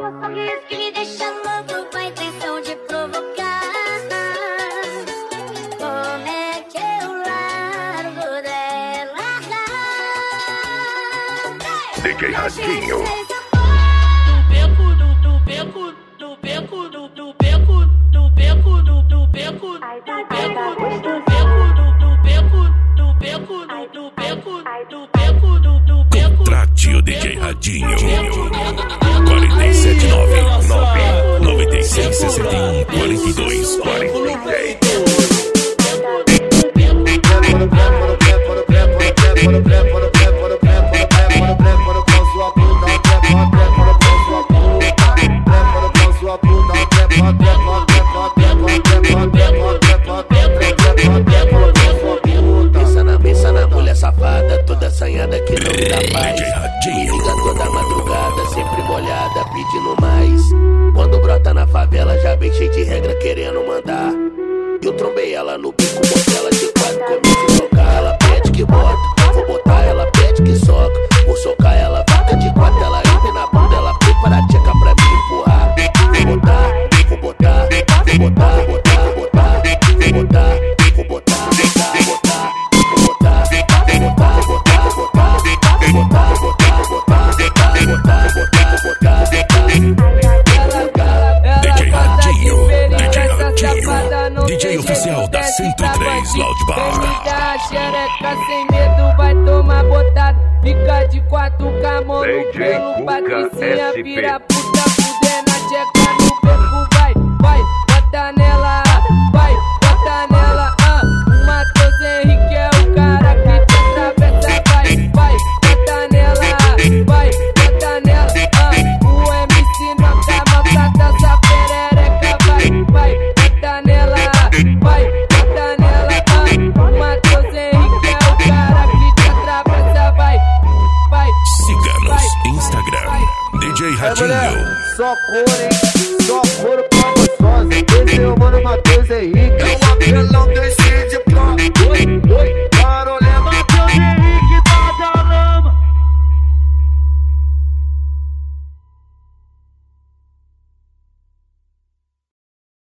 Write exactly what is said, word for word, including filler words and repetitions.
Sorriso que me deixa louco com a intenção de provocar. Como é que eu largo dela? D J Radinho. Do beco, do beco, do do beco, do beco, do do beco, do beco, do beco, do beco, do beco, do beco, do beco, do do beco. Contrate o D J Radinho. quarenta e sete nove nove noventa e seis sessenta e um quarenta e dois quarenta e dez. Pensa na, pensa na mulher safada, toda assanhada que não me dá paz. Me liga toda madrugada, sempre molhada, pedindo mais. Quando brota na favela, já vem cheio de regra querendo mandar. Eu trombei ela no bico, botei ela de quatro, comecei a socar. Ela pede que bota, vou botar, ela pede que soca. Vou socar, ela fica de quatro, ela entra na bunda, ela prepara a tcheca pra me empurrar. Vou botar, vou botar, vou botar, vou botar, vou botar, vou botar, vou botar, vou botar, vou botar, vou botar, vou botar, vou botar, vou botar, vou botar, vou botar, vou botar, vou botar. D J Radinho, D J Radinho, D J oficial da cento e três Loud Bar. A xereca sem medo vai tomar botada. Fica de quatro camão no pelo, Patricinha vira puta, fuder na tcheca no beco. Vai, vai, bota nela, vai, bota nela. Ah, o Matheus Henrique é o cara que te atravessa. Vai, vai, bota nela, vai, bota nela. Ah, o M C não tá maltrata essa perereca. Vai, vai, bota nela, vai, bota nela. Ah, o Matheus Henrique é o cara que te atravessa. Vai, vai. Siga-nos Instagram, D J Radinho. Só cor, hein? Só cor pra gostosa. Esse é o mano Matheus Henrique. É o apelão desse